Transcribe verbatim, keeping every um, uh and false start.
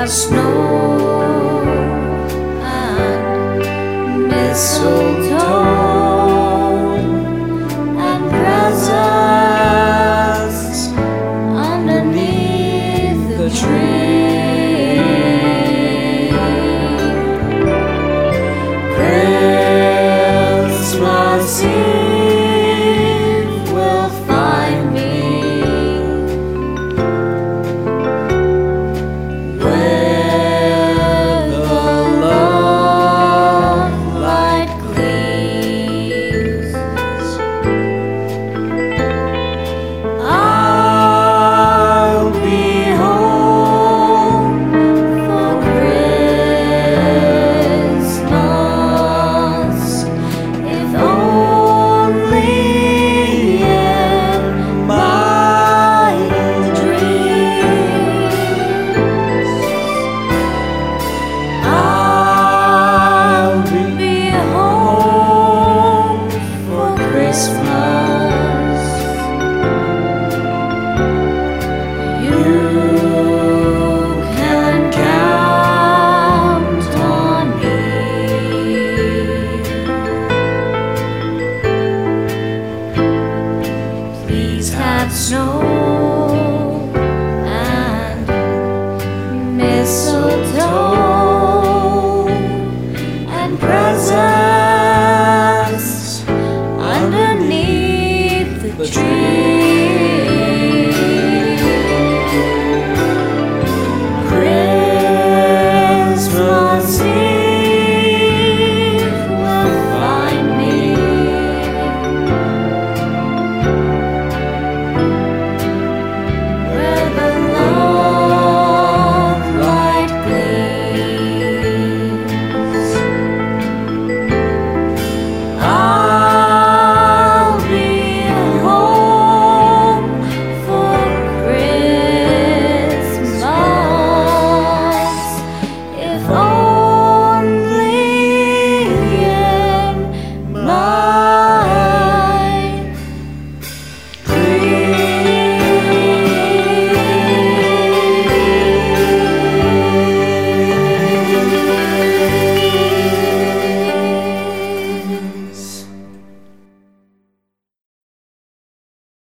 has snow and mistletoe and presents underneath the tree. Christmas Eve will find me where the love light gleams. I'll be home for Christmas, if only in my dreams. I'll be home for Christmas. You can count on me. Please have snow and mistletoe and presents